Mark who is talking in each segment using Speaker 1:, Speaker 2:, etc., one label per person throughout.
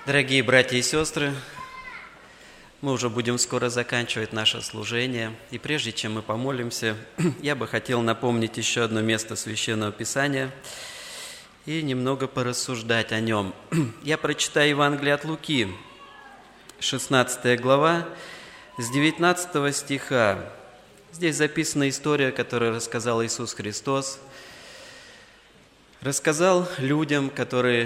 Speaker 1: Дорогие братья и сестры, мы уже будем скоро заканчивать наше служение. И прежде чем мы помолимся, я бы хотел напомнить еще одно место Священного Писания и немного порассуждать о нем. Я прочитаю Евангелие от Луки, 16 глава, с 19 стиха. Здесь записана история, которую рассказал Иисус Христос. Рассказал людям, которые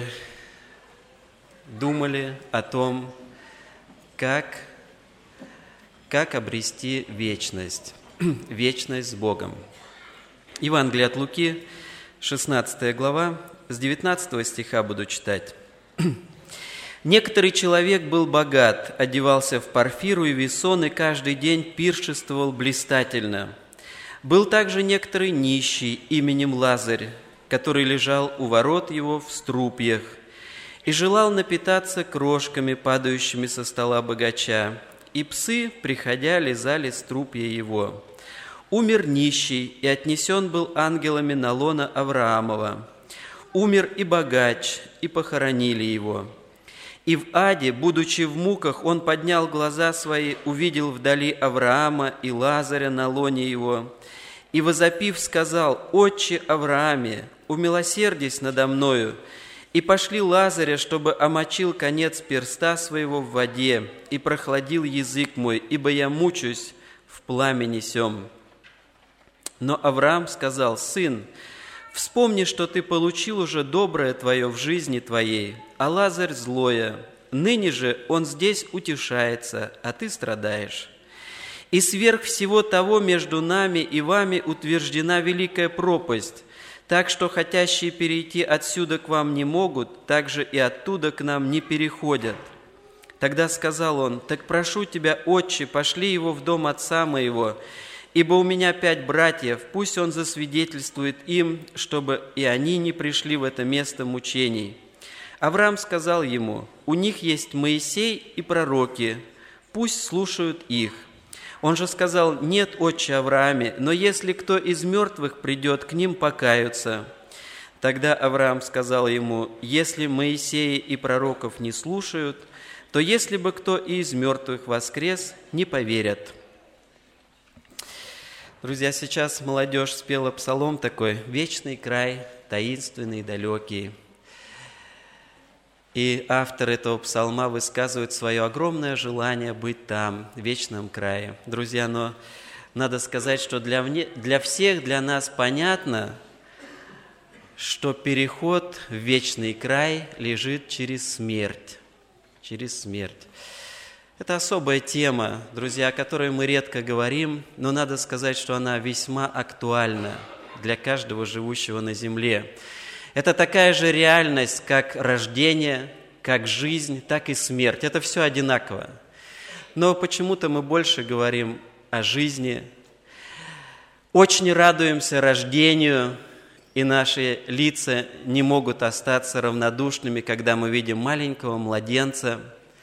Speaker 1: думали о том, как обрести вечность, вечность с Богом. Евангелие от Луки, 16 глава, с 19 стиха буду читать. «Некоторый человек был богат, одевался в парфиру и весон, и каждый день пиршествовал блистательно. Был также некоторый нищий именем Лазарь, который лежал у ворот его в струпьях, и желал напитаться крошками, падающими со стола богача, и псы, приходя, лизали струпья его. Умер нищий, и отнесен был ангелами на лоно Авраамова. Умер и богач, и похоронили его. И в аде, будучи в муках, он поднял глаза свои, увидел вдали Авраама и Лазаря на лоне его, и, возопив, сказал: «Отче Аврааме, умилосердись надо мною, и пошли Лазаря, чтобы омочил конец перста своего в воде, и прохладил язык мой, ибо я мучусь в пламени сем». Но Авраам сказал: «Сын, вспомни, что ты получил уже доброе твое в жизни твоей, а Лазарь злое. Ныне же он здесь утешается, а ты страдаешь. И сверх всего того между нами и вами утверждена великая пропасть, так что хотящие перейти отсюда к вам не могут, так же и оттуда к нам не переходят». Тогда сказал он: «Так прошу тебя, отче, пошли его в дом отца моего, ибо у меня 5 братьев, пусть он засвидетельствует им, чтобы и они не пришли в это место мучений». Авраам сказал ему: «У них есть Моисей и пророки, пусть слушают их». Он же сказал: «Нет, отче Аврааме, но если кто из мертвых придет, к ним покаются». Тогда Авраам сказал ему: «Если Моисея и пророков не слушают, то если бы кто и из мертвых воскрес, не поверят». Друзья, сейчас молодежь спела псалом такой: «Вечный край, таинственный, далекий». И автор этого псалма высказывает свое огромное желание быть там, в вечном крае. Друзья, но надо сказать, что для всех, для нас понятно, что переход в вечный край лежит через смерть. Через смерть. Это особая тема, друзья, о которой мы редко говорим, но надо сказать, что она весьма актуальна для каждого живущего на земле. Это такая же реальность, как рождение, как жизнь, так и смерть. Это все одинаково. Но почему-то мы больше говорим о жизни. Очень радуемся рождению, и наши лица не могут остаться равнодушными, когда мы видим маленького младенца.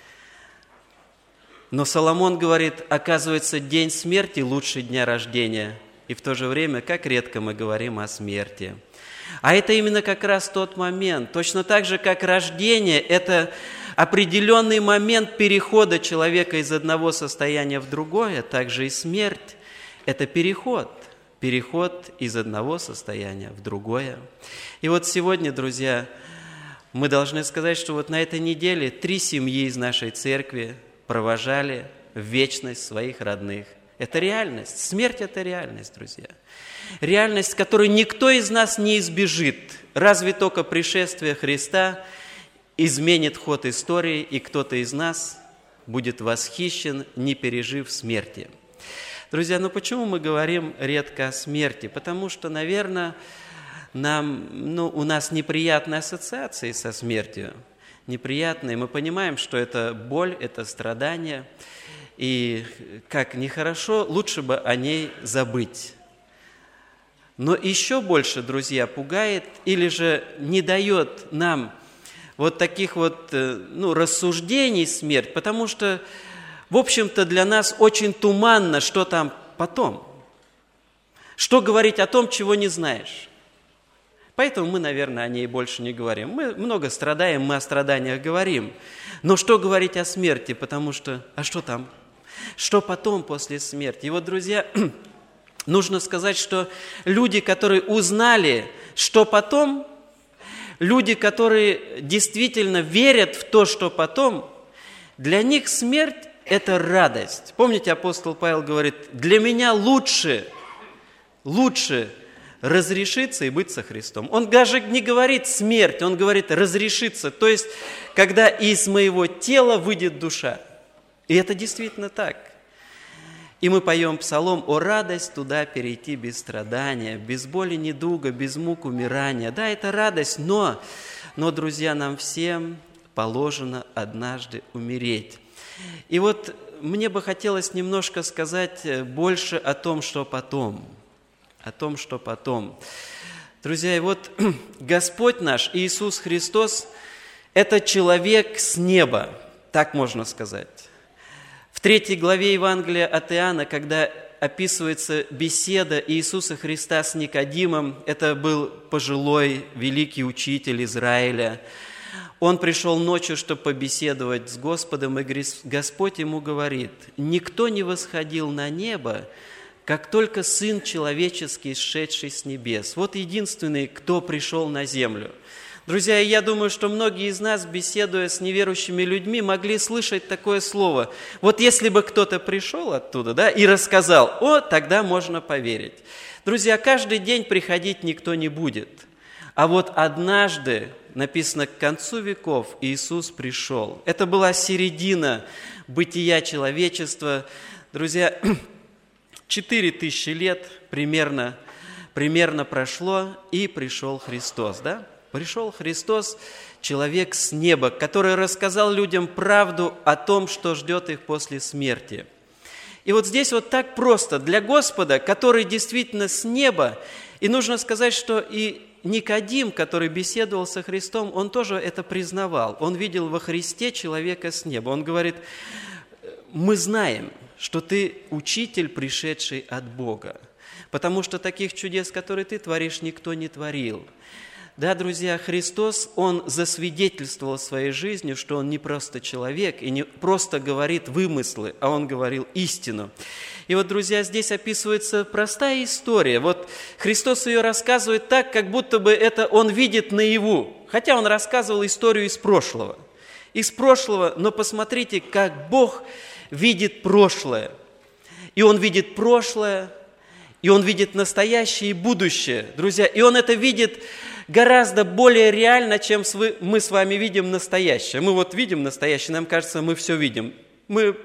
Speaker 1: Но Соломон говорит: оказывается, день смерти лучше дня рождения. И в то же время, как редко мы говорим о смерти. А это именно как раз тот момент. Точно так же, как рождение – это определенный момент перехода человека из одного состояния в другое, также и смерть – это переход из одного состояния в другое. И вот сегодня, друзья, мы должны сказать, что вот на этой неделе 3 семьи из нашей церкви провожали в вечность своих родных. Это реальность. Смерть – это реальность, друзья. Реальность, которой никто из нас не избежит. Разве только пришествие Христа изменит ход истории, и кто-то из нас будет восхищен, не пережив смерти. Друзья, почему мы говорим редко о смерти? Потому что, наверное, у нас неприятные ассоциации со смертью. Неприятные. Мы понимаем, что это боль, это страдание. И как нехорошо, лучше бы о ней забыть. Но еще больше, друзья, пугает или же не дает нам вот таких рассуждений смерть, потому что, в общем-то, для нас очень туманно, что там потом. Что говорить о том, чего не знаешь? Поэтому мы, наверное, о ней больше не говорим. Мы много страдаем, мы о страданиях говорим. Но что говорить о смерти? Потому что, а что там? Что потом, после смерти? И вот, друзья, нужно сказать, что люди, которые узнали, что потом, люди, которые действительно верят в то, что потом, для них смерть – это радость. Помните, апостол Павел говорит, для меня лучше разрешиться и быть со Христом. Он даже не говорит смерть, он говорит разрешиться, то есть, когда из моего тела выйдет душа. И это действительно так. И мы поем псалом «О радость туда перейти без страдания, без боли недуга, без мук умирания». Да, это радость, но, друзья, нам всем положено однажды умереть. И вот мне бы хотелось немножко сказать больше о том, что потом. О том, что потом. Друзья, и вот Господь наш Иисус Христос – это человек с неба, так можно сказать. В 3 главе Евангелия от Иоанна, когда описывается беседа Иисуса Христа с Никодимом, это был пожилой великий учитель Израиля. Он пришел ночью, чтобы побеседовать с Господом, и Господь ему говорит, «Никто не восходил на небо, как только Сын Человеческий, сшедший с небес». Вот единственный, кто пришел на землю. Друзья, я думаю, что многие из нас, беседуя с неверующими людьми, могли слышать такое слово. Вот если бы кто-то пришел оттуда, да, и рассказал, тогда можно поверить. Друзья, каждый день приходить никто не будет. А вот однажды, написано, к концу веков Иисус пришел. Это была середина бытия человечества. Друзья, 4000 лет примерно прошло, и пришел Христос, да? Пришел Христос, человек с неба, который рассказал людям правду о том, что ждет их после смерти. И вот здесь вот так просто для Господа, который действительно с неба, и нужно сказать, что и Никодим, который беседовал со Христом, он тоже это признавал. Он видел во Христе человека с неба. Он говорит, мы знаем, что ты учитель, пришедший от Бога, потому что таких чудес, которые ты творишь, никто не творил. Да, друзья, Христос, Он засвидетельствовал своей жизнью, что Он не просто человек и не просто говорит вымыслы, а Он говорил истину. И вот, друзья, здесь описывается простая история. Вот Христос ее рассказывает так, как будто бы это Он видит наяву, хотя Он рассказывал историю из прошлого. Из прошлого, но посмотрите, как Бог видит прошлое. И Он видит прошлое, и Он видит настоящее и будущее, друзья. И Он это видит гораздо более реально, чем мы с вами видим настоящее. Мы вот видим настоящее, нам кажется, мы все видим. Мы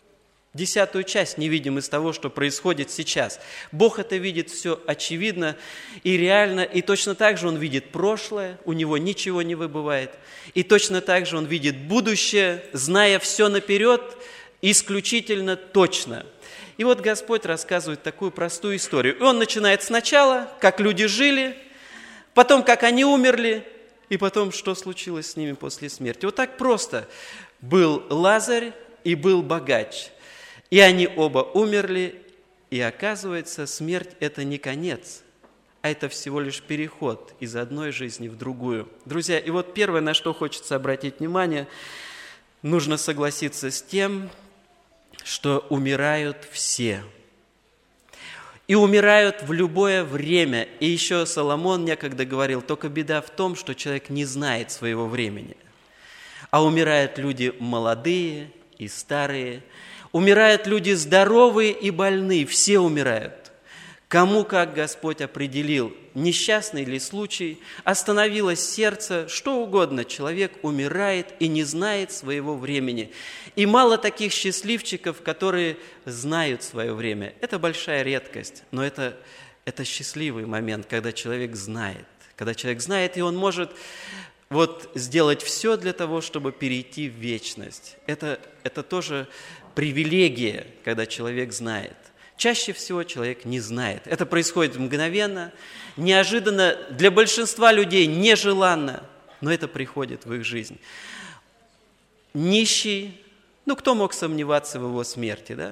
Speaker 1: 10-ю часть не видим из того, что происходит сейчас. Бог это видит все очевидно и реально, и точно так же Он видит прошлое, у Него ничего не выбывает. И точно так же Он видит будущее, зная все наперед, исключительно точно. И вот Господь рассказывает такую простую историю. И Он начинает сначала, как люди жили, потом, как они умерли, и потом, что случилось с ними после смерти. Вот так просто. Был Лазарь и был богач. И они оба умерли, и оказывается, смерть – это не конец, а это всего лишь переход из одной жизни в другую. Друзья, и вот первое, на что хочется обратить внимание, нужно согласиться с тем, что умирают все. И умирают в любое время. И еще Соломон некогда говорил, только беда в том, что человек не знает своего времени. А умирают люди молодые и старые, умирают люди здоровые и больные, все умирают. Кому как Господь определил, несчастный ли случай, остановилось сердце, что угодно, человек умирает и не знает своего времени. И мало таких счастливчиков, которые знают свое время. Это большая редкость, но это счастливый момент, когда человек знает. Когда человек знает, и он может сделать все для того, чтобы перейти в вечность. Это тоже привилегия, когда человек знает. Чаще всего человек не знает. Это происходит мгновенно, неожиданно, для большинства людей нежеланно, но это приходит в их жизнь. Нищий, кто мог сомневаться в его смерти, да?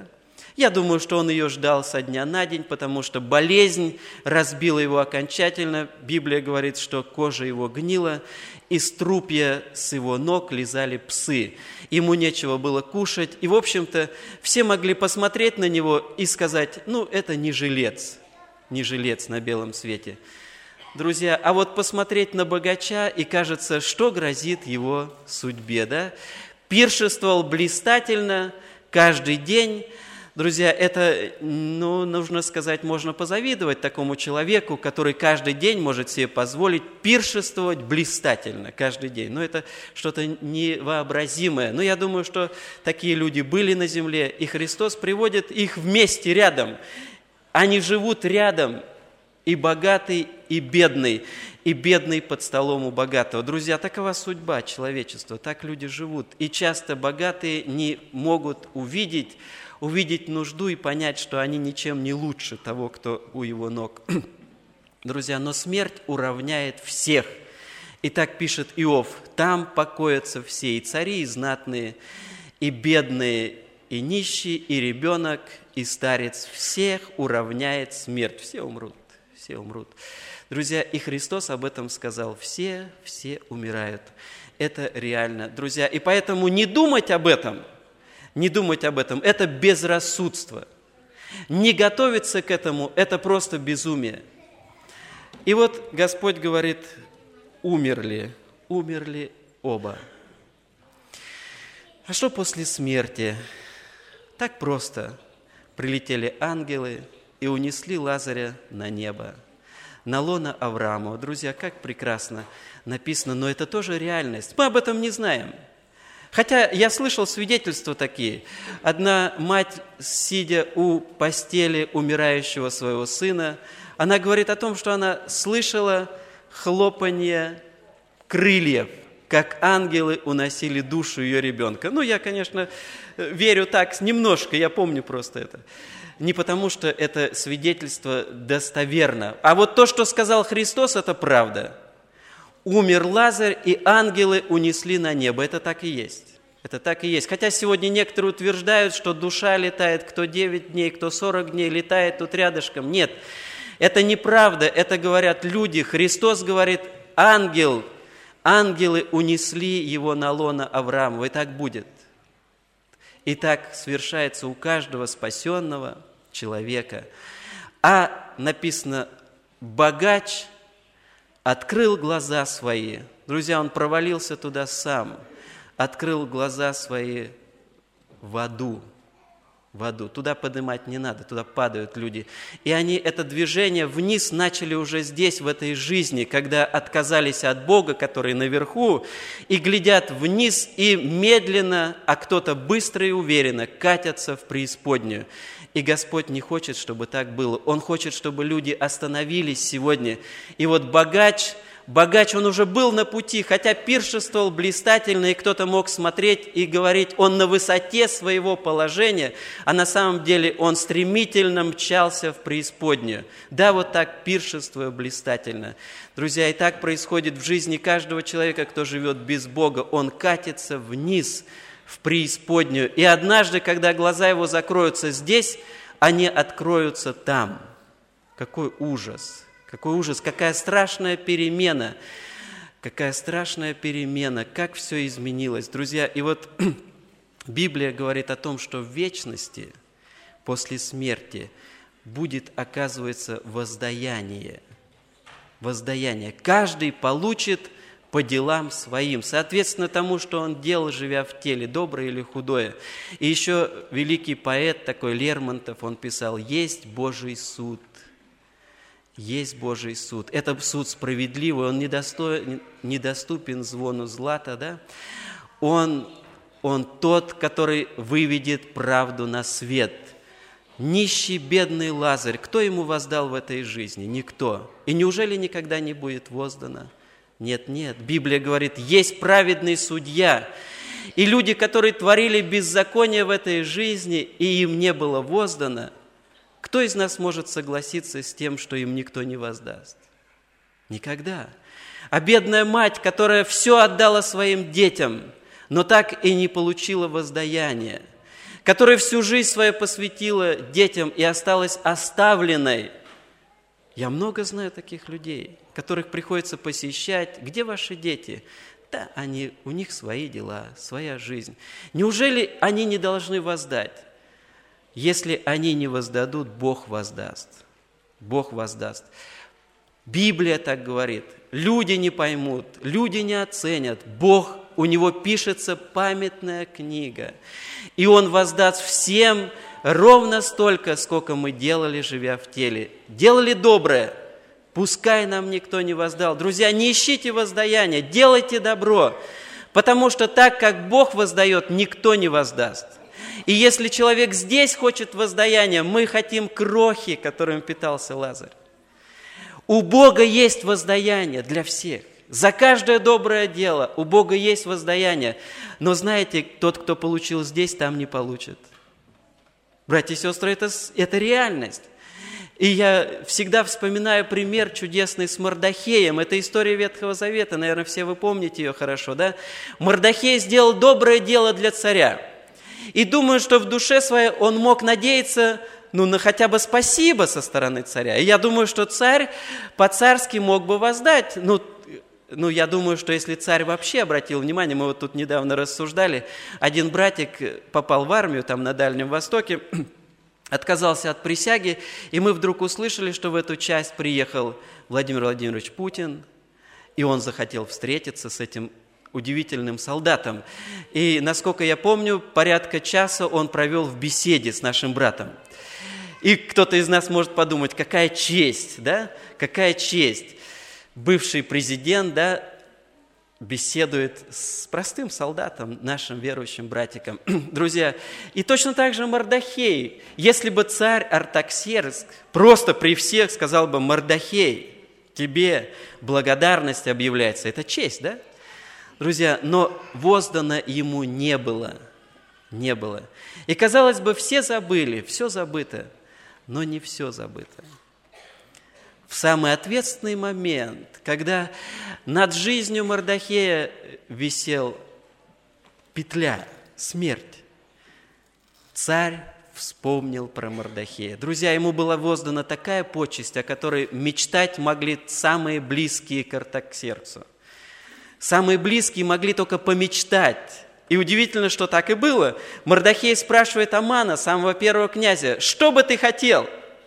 Speaker 1: Я думаю, что он ее ждал со дня на день, потому что болезнь разбила его окончательно. Библия говорит, что кожа его гнила, и струпья с его ног лизали псы. Ему нечего было кушать. И, в общем-то, все могли посмотреть на него и сказать, это не жилец на белом свете. Друзья, а вот посмотреть на богача, и кажется, что грозит его судьбе, да? Пиршествовал блистательно каждый день. Друзья, это, нужно сказать, можно позавидовать такому человеку, который каждый день может себе позволить пиршествовать блистательно каждый день. Это что-то невообразимое. Но я думаю, что такие люди были на земле, и Христос приводит их вместе рядом. Они живут рядом, и богатый, и бедный под столом у богатого. Друзья, такова судьба человечества, так люди живут. И часто богатые не могут увидеть нужду и понять, что они ничем не лучше того, кто у его ног. Друзья, но смерть уравняет всех. И так пишет Иов, там покоятся все, и цари, и знатные, и бедные, и нищие, и ребенок, и старец. Всех уравняет смерть. Все умрут. Друзья, и Христос об этом сказал. Все умирают. Это реально, друзья. И поэтому не думать об этом, это безрассудство. Не готовиться к этому – это просто безумие. И вот Господь говорит, умерли оба. А что после смерти? Так просто. Прилетели ангелы и унесли Лазаря на небо, на лоно Авраамова. Друзья, как прекрасно написано, но это тоже реальность. Мы об этом не знаем. Хотя я слышал свидетельства такие. Одна мать, сидя у постели умирающего своего сына, она говорит о том, что она слышала хлопанье крыльев, как ангелы уносили душу ее ребенка. Я, конечно, верю так немножко, я помню просто это. Не потому, что это свидетельство достоверно. А вот то, что сказал Христос, это правда. Умер Лазарь, и ангелы унесли на небо. Это так и есть. Хотя сегодня некоторые утверждают, что душа летает, кто 9 дней, кто 40 дней летает тут рядышком. Нет, это неправда, это говорят люди. Христос говорит, ангелы унесли его на лоно Авраамова. И так будет. И так свершается у каждого спасенного человека. А написано, богач открыл глаза свои. Друзья, он провалился туда сам. Открыл глаза свои в аду. Туда поднимать не надо, туда падают люди. И они это движение вниз начали уже здесь, в этой жизни, когда отказались от Бога, который наверху, и глядят вниз, и медленно, а кто-то быстро и уверенно катятся в преисподнюю. И Господь не хочет, чтобы так было. Он хочет, чтобы люди остановились сегодня. И вот богач, он уже был на пути, хотя пиршествовал блистательно, и кто-то мог смотреть и говорить, он на высоте своего положения, а на самом деле он стремительно мчался в преисподнюю. Да, вот так пиршествуя блистательно. Друзья, и так происходит в жизни каждого человека, кто живет без Бога. Он катится вниз, в преисподнюю. И однажды, когда глаза его закроются здесь, они откроются там. Какой ужас! Какой ужас, какая страшная перемена, как все изменилось. Друзья, и вот Библия говорит о том, что в вечности, после смерти, будет, оказывается, воздаяние. Каждый получит по делам своим, соответственно тому, что он делал, живя в теле, доброе или худое. И еще великий поэт такой Лермонтов, он писал, есть Божий суд. Есть Божий суд. Это суд справедливый, он недоступен звону злата, да? Он тот, который выведет правду на свет. Нищий, бедный Лазарь, кто ему воздал в этой жизни? Никто. И неужели никогда не будет воздано? Нет. Библия говорит, есть праведный судья. И люди, которые творили беззаконие в этой жизни, и им не было воздано, кто из нас может согласиться с тем, что им никто не воздаст? Никогда. А бедная мать, которая все отдала своим детям, но так и не получила воздаяния, которая всю жизнь свою посвятила детям и осталась оставленной. Я много знаю таких людей, которых приходится посещать. Где ваши дети? Да, у них свои дела, своя жизнь. Неужели они не должны воздать? Если они не воздадут, Бог воздаст. Бог воздаст. Библия так говорит. Люди не поймут, люди не оценят. Бог, у Него пишется памятная книга. И Он воздаст всем ровно столько, сколько мы делали, живя в теле. Делали доброе, пускай нам никто не воздал. Друзья, не ищите воздаяния, делайте добро, потому что так, как Бог воздает, никто не воздаст. И если человек здесь хочет воздаяния, мы хотим крохи, которым питался Лазарь. У Бога есть воздаяние для всех. За каждое доброе дело у Бога есть воздаяние. Но знаете, тот, кто получил здесь, там не получит. Братья и сестры, это реальность. И я всегда вспоминаю пример чудесный с Мордохеем. Это история Ветхого Завета, наверное, все вы помните ее хорошо, да? Мордохей сделал доброе дело для царя. И думаю, что в душе своей он мог надеяться, на хотя бы спасибо со стороны царя. И я думаю, что царь по-царски мог бы воздать. Я думаю, что если царь вообще обратил внимание, мы вот тут недавно рассуждали, один братик попал в армию там на Дальнем Востоке, отказался от присяги, и мы вдруг услышали, что в эту часть приехал Владимир Владимирович Путин, и он захотел встретиться с этим удивительным солдатом. И, насколько я помню, порядка часа он провел в беседе с нашим братом. И кто-то из нас может подумать, какая честь, да? Какая честь. Бывший президент, да, беседует с простым солдатом, нашим верующим братиком. Друзья, и точно так же Мордохей. Если бы царь Артаксеркс просто при всех сказал бы: Мордохей, тебе благодарность объявляется. Это честь, да? Друзья, но воздано ему не было. Не было. И, казалось бы, все забыли, все забыто, но не все забыто. В самый ответственный момент, когда над жизнью Мордохея висел петля, смерть, царь вспомнил про Мордохея. Друзья, ему была воздана такая почесть, о которой мечтать могли самые близкие к Артаксерксу. Самые близкие могли только помечтать. И удивительно, что так и было. Мордохей спрашивает Амана, самого первого князя: что бы ты хотел?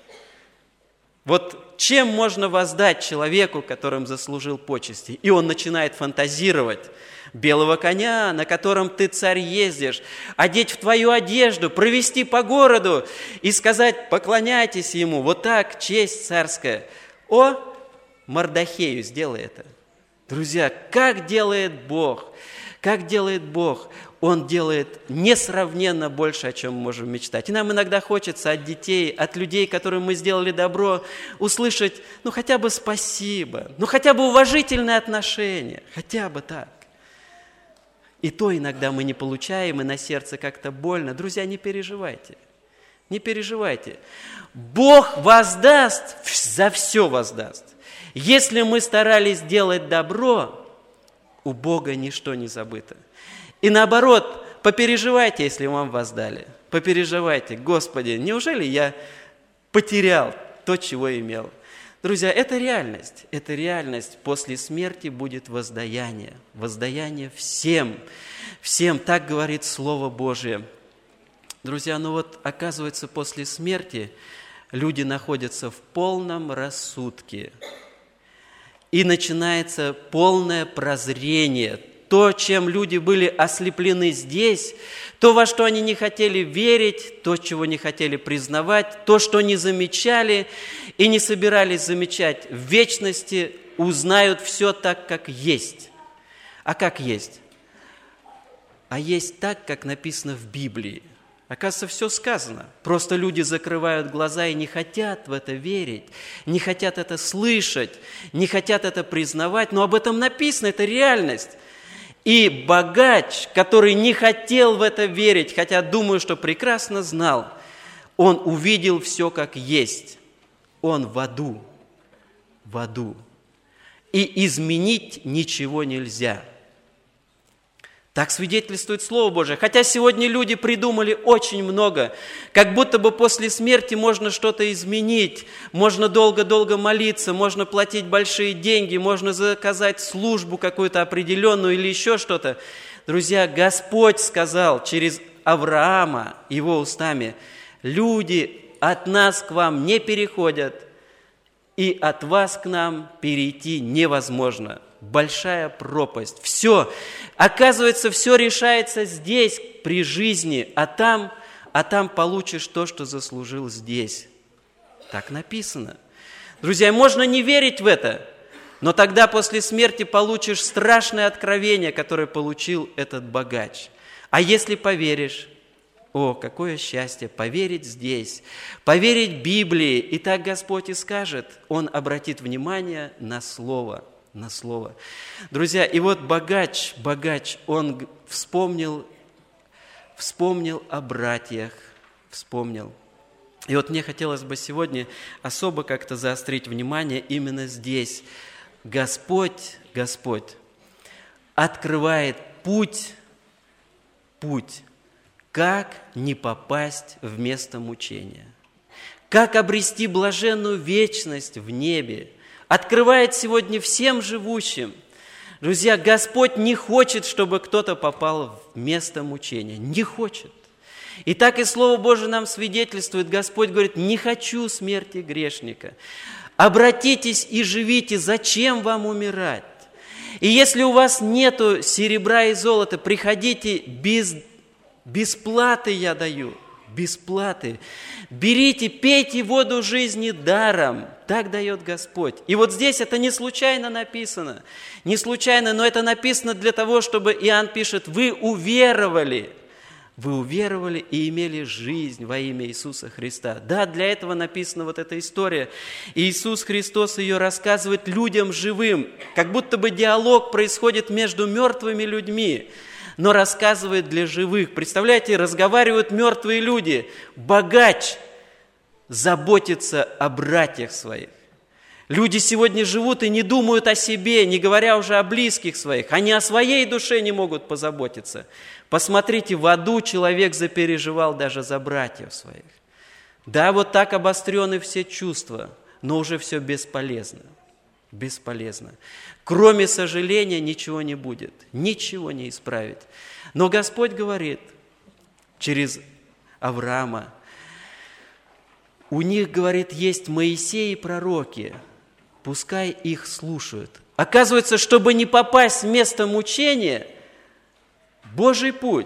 Speaker 1: Вот чем можно воздать человеку, которым заслужил почести? И он начинает фантазировать. Белого коня, на котором ты, царь, ездишь, одеть в твою одежду, провести по городу и сказать: поклоняйтесь ему. Вот так, честь царская. О, Мордохею сделай это. Друзья, как делает Бог? Как делает Бог? Он делает несравненно больше, о чем мы можем мечтать. И нам иногда хочется от детей, от людей, которым мы сделали добро, услышать, хотя бы спасибо, хотя бы уважительное отношение, хотя бы так. И то иногда мы не получаем, и на сердце как-то больно. Друзья, не переживайте, не переживайте. Бог воздаст, за все воздаст. Если мы старались делать добро, у Бога ничто не забыто. И наоборот, попереживайте, если вам воздали. Попереживайте: Господи, неужели я потерял то, чего имел? Друзья, это реальность. Это реальность. После смерти будет воздаяние. Воздаяние всем. Всем, так говорит Слово Божие. Друзья, оказывается, после смерти люди находятся в полном рассудке. И начинается полное прозрение. То, чем люди были ослеплены здесь, то, во что они не хотели верить, то, чего не хотели признавать, то, что не замечали и не собирались замечать, в вечности узнают все так, как есть. А как есть? А есть так, как написано в Библии. Оказывается, все сказано. Просто люди закрывают глаза и не хотят в это верить, не хотят это слышать, не хотят это признавать. Но об этом написано, это реальность. И богач, который не хотел в это верить, хотя думаю, что прекрасно знал, он увидел все как есть. Он в аду. В аду. И изменить ничего нельзя. Так свидетельствует Слово Божие. Хотя сегодня люди придумали очень много. Как будто бы после смерти можно что-то изменить. Можно долго-долго молиться, можно платить большие деньги, можно заказать службу какую-то определенную или еще что-то. Друзья, Господь сказал через Авраама, его устами: люди от нас к вам не переходят, и от вас к нам перейти невозможно. Большая пропасть. Все. Оказывается, все решается здесь, при жизни, а там получишь то, что заслужил здесь. Так написано. Друзья, можно не верить в это, но тогда после смерти получишь страшное откровение, которое получил этот богач. А если поверишь, о, какое счастье поверить здесь, поверить Библии, и так Господь и скажет, Он обратит внимание на Слово. На Слово. Друзья, и вот богач, он вспомнил о братьях, вспомнил. И вот мне хотелось бы сегодня особо как-то заострить внимание именно здесь. Господь открывает путь, как не попасть в место мучения, как обрести блаженную вечность в небе, открывает сегодня всем живущим. Друзья, Господь не хочет, чтобы кто-то попал в место мучения. Не хочет. И так и Слово Божие нам свидетельствует. Господь говорит: не хочу смерти грешника. Обратитесь и живите. Зачем вам умирать? И если у вас нету серебра и золота, приходите без платы я даю. Без платы. Берите, пейте воду жизни даром. Так дает Господь. И вот здесь это не случайно написано. Не случайно, но это написано для того, чтобы Иоанн пишет: вы уверовали. Вы уверовали и имели жизнь во имя Иисуса Христа. Да, для этого написана вот эта история. И Иисус Христос ее рассказывает людям живым. Как будто бы диалог происходит между мертвыми людьми, но рассказывает для живых. Представляете, разговаривают мертвые люди. Богач заботится о братьях своих. Люди сегодня живут и не думают о себе, не говоря уже о близких своих. Они о своей душе не могут позаботиться. Посмотрите, в аду человек запереживал даже за братьев своих. Да, вот так обострены все чувства, но уже все бесполезно. Бесполезно. Кроме сожаления ничего не будет, ничего не исправить. Но Господь говорит через Авраама: у них, говорит, есть Моисей и пророки, пускай их слушают. Оказывается, чтобы не попасть в место мучения, Божий путь,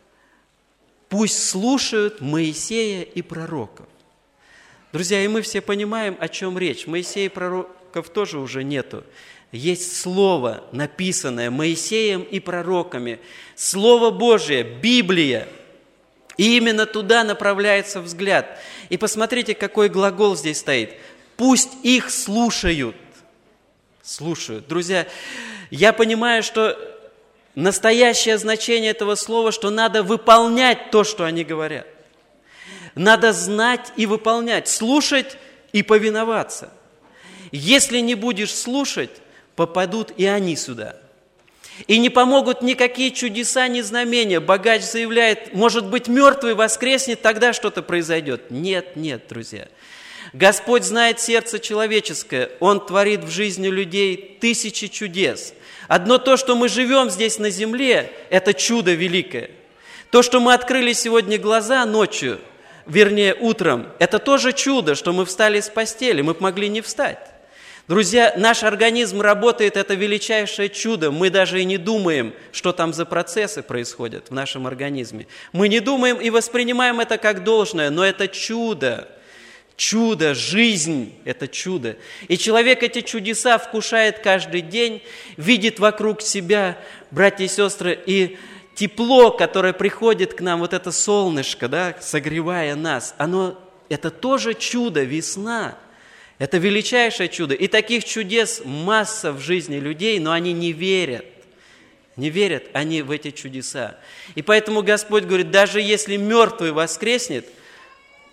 Speaker 1: пусть слушают Моисея и пророков. Друзья, и мы все понимаем, о чем речь. Моисея и пророков тоже уже нету. Есть Слово, написанное Моисеем и пророками. Слово Божие, Библия. И именно туда направляется взгляд. И посмотрите, какой глагол здесь стоит. Пусть их слушают. Слушают. Друзья, я понимаю, что настоящее значение этого слова, что надо выполнять то, что они говорят. Надо знать и выполнять, слушать и повиноваться. Если не будешь слушать, попадут и они сюда. И не помогут никакие чудеса, ни знамения. Богач заявляет: может быть, мертвый воскреснет, тогда что-то произойдет. Нет, друзья. Господь знает сердце человеческое. Он творит в жизни людей тысячи чудес. Одно то, что мы живем здесь на земле, это чудо великое. То, что мы открыли сегодня глаза ночью, вернее утром, это тоже чудо, что мы встали с постели, мы могли не встать. Друзья, наш организм работает, это величайшее чудо. Мы даже и не думаем, что там за процессы происходят в нашем организме. Мы не думаем и воспринимаем это как должное, но это чудо. Чудо, жизнь – это чудо. И человек эти чудеса вкушает каждый день, видит вокруг себя, братья и сестры, и тепло, которое приходит к нам, вот это солнышко, да, согревая нас, это тоже чудо, весна. Это величайшее чудо. И таких чудес масса в жизни людей, но они не верят. Не верят они в эти чудеса. И поэтому Господь говорит: даже если мертвый воскреснет,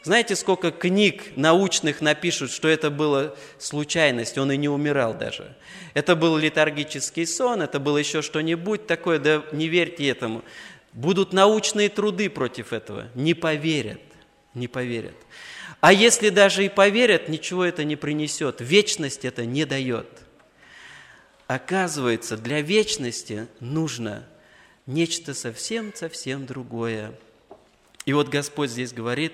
Speaker 1: Знаете, сколько книг научных напишут, что это была случайность, он и не умирал даже. Это был летаргический сон, это было еще что-нибудь такое, да не верьте этому. Будут научные труды против этого, не поверят, не поверят. А если даже и поверят, ничего это не принесет, вечность это не дает. Оказывается, для вечности нужно нечто совсем другое. И вот Господь здесь говорит,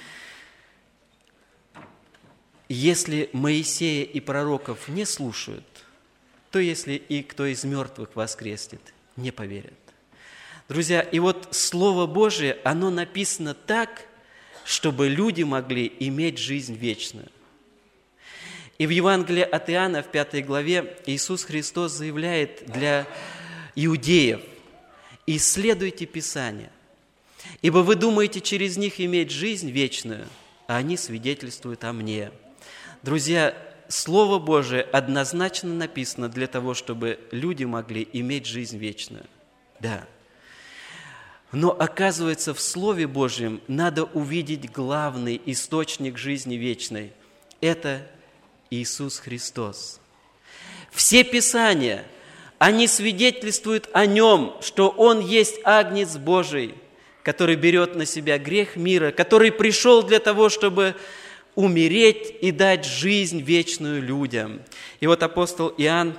Speaker 1: если Моисея и пророков не слушают, то если и кто из мертвых воскреснет, не поверят. Друзья, и вот Слово Божие, оно написано так, чтобы люди могли иметь жизнь вечную. И в Евангелии от Иоанна, в 5 главе, Иисус Христос заявляет для иудеев: «Исследуйте Писания, ибо вы думаете через них иметь жизнь вечную, а они свидетельствуют о Мне». Друзья, Слово Божие однозначно написано для того, чтобы люди могли иметь жизнь вечную. Да. Но оказывается, в Слове Божьем надо увидеть главный источник жизни вечной. Это Иисус Христос. Все Писания, они свидетельствуют о Нем, что Он есть Агнец Божий, который берет на себя грех мира, который пришел для того, чтобы умереть и дать жизнь вечную людям. И вот апостол Иоанн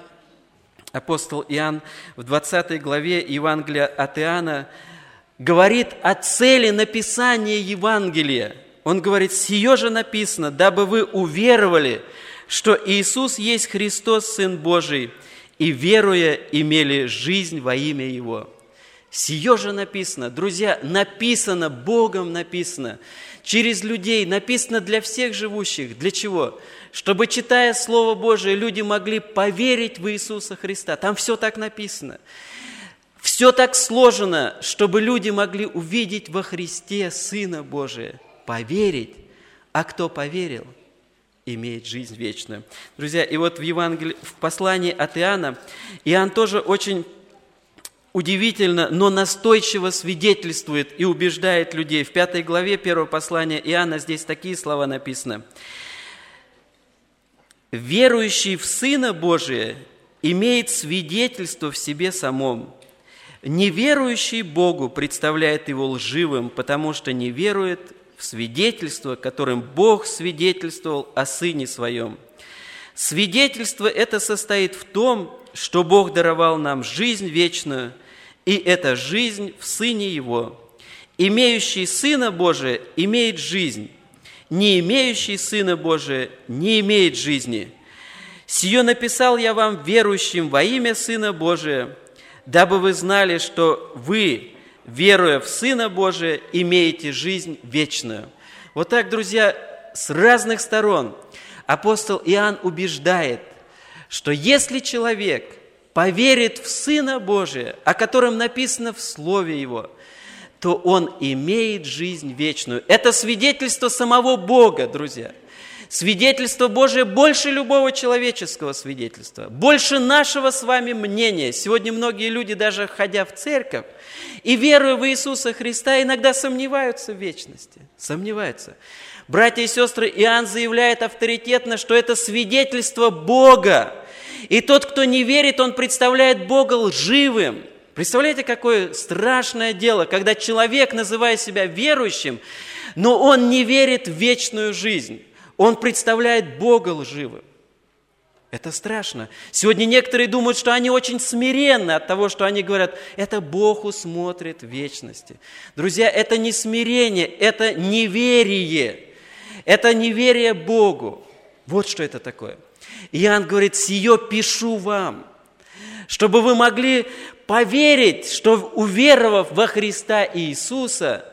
Speaker 1: в 20 главе Евангелия от Иоанна говорит о цели написания Евангелия. Он говорит: «Сие же написано, дабы вы уверовали, что Иисус есть Христос, Сын Божий, и, веруя, имели жизнь во имя Его». Сие же написано, друзья, написано, Богом написано, через людей, написано для всех живущих. Для чего? Чтобы, читая Слово Божие, люди могли поверить в Иисуса Христа. Там все так написано. Все так сложено, чтобы люди могли увидеть во Христе Сына Божия, поверить. А кто поверил, имеет жизнь вечную. Друзья, и вот в Евангелии, в послании от Иоанна, Иоанн тоже очень удивительно, но настойчиво свидетельствует и убеждает людей. В 5 главе 1 послания Иоанна здесь такие слова написаны. «Верующий в Сына Божия имеет свидетельство в себе самом. Неверующий Богу представляет его лживым, потому что не верует в свидетельство, которым Бог свидетельствовал о Сыне Своем. Свидетельство это состоит в том, что Бог даровал нам жизнь вечную, и эта жизнь в Сыне Его. Имеющий Сына Божия имеет жизнь, не имеющий Сына Божия не имеет жизни. Сие написал я вам, верующим во имя Сына Божия, дабы вы знали, что вы, веруя в Сына Божия, имеете жизнь вечную». Вот так, друзья, с разных сторон апостол Иоанн убеждает, что если человек поверит в Сына Божия, о котором написано в Слове Его, то он имеет жизнь вечную. Это свидетельство самого Бога, друзья. Свидетельство Божие больше любого человеческого свидетельства, больше нашего с вами мнения. Сегодня многие люди, даже ходя в церковь и веруя в Иисуса Христа, иногда сомневаются в вечности. Сомневаются. Братья и сестры, Иоанн заявляет авторитетно, что это свидетельство Бога. И тот, кто не верит, он представляет Бога лживым. Представляете, какое страшное дело, когда человек, называя себя верующим, но он не верит в вечную жизнь. Он представляет Бога лживым. Это страшно. Сегодня некоторые думают, что они очень смиренны от того, что они говорят, это Бог усмотрит в вечности. Друзья, это не смирение, это неверие. Это неверие Богу. Вот что это такое. Иоанн говорит, сие пишу вам, чтобы вы могли поверить, что уверовав во Христа Иисуса,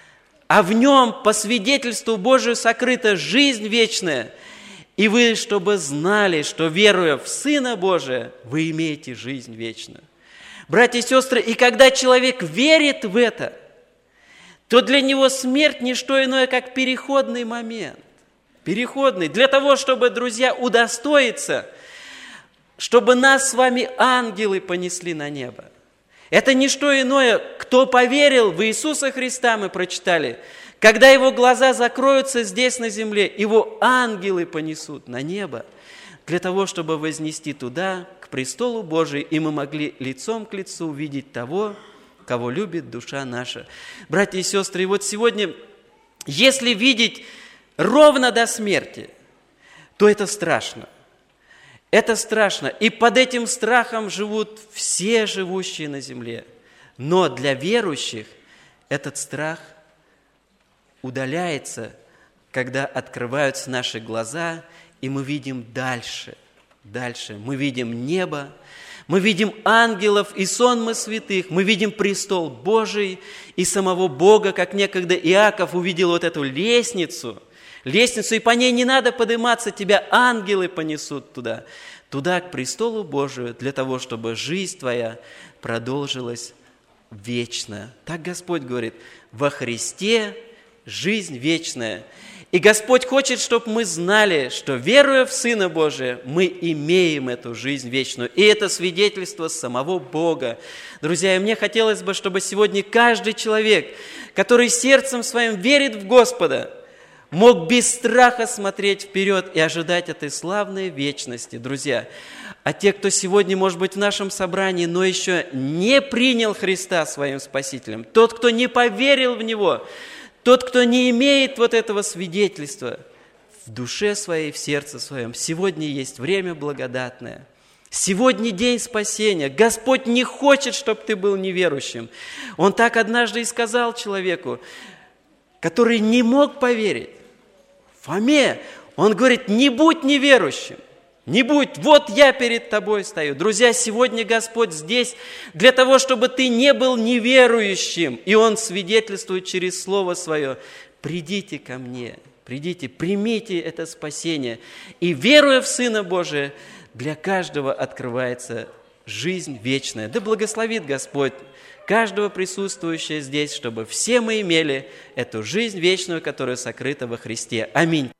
Speaker 1: а в Нем по свидетельству Божию сокрыта жизнь вечная, и вы, чтобы знали, что, веруя в Сына Божия, вы имеете жизнь вечную. Братья и сестры, и когда человек верит в это, то для него смерть не что иное, как переходный момент. Переходный. Для того, чтобы, друзья, удостоиться, чтобы нас с вами ангелы понесли на небо. Это не что иное, кто поверил в Иисуса Христа, мы прочитали, Когда его глаза закроются здесь на земле, его ангелы понесут на небо, для того, чтобы вознести туда, к престолу Божию, и мы могли лицом к лицу увидеть того, кого любит душа наша. Братья и сестры, и вот сегодня, если видеть ровно до смерти, то это страшно. Это страшно. И под этим страхом живут все живущие на земле. Но для верующих этот страх удаляется, когда открываются наши глаза, и мы видим дальше. Мы видим небо, мы видим ангелов и сонмы святых, мы видим престол Божий и самого Бога, как некогда Иаков увидел вот эту лестницу, и по ней не надо подниматься, тебя ангелы понесут туда, к престолу Божию, для того, чтобы жизнь твоя продолжилась вечно. Так Господь говорит, во Христе жизнь вечная. И Господь хочет, чтобы мы знали, что, веруя в Сына Божия, мы имеем эту жизнь вечную. И это свидетельство самого Бога. Друзья, и мне хотелось бы, чтобы сегодня каждый человек, который сердцем своим верит в Господа, мог без страха смотреть вперед и ожидать этой славной вечности. Друзья, а те, кто сегодня, может быть, в нашем собрании, но еще не принял Христа своим Спасителем, тот, кто не поверил в Него, тот, кто не имеет вот этого свидетельства в душе своей, в сердце своем, сегодня есть время благодатное. Сегодня день спасения. Господь не хочет, чтобы ты был неверующим. Он так однажды и сказал человеку, который не мог поверить. Фоме, он говорит, не будь неверующим. Не будь, вот я перед тобой стою. Друзья, сегодня Господь здесь для того, чтобы ты не был неверующим. И Он свидетельствует через Слово Свое. Придите ко мне, придите, примите это спасение. И веруя в Сына Божия, для каждого открывается жизнь вечная. Да благословит Господь каждого присутствующего здесь, чтобы все мы имели эту жизнь вечную, которая сокрыта во Христе. Аминь.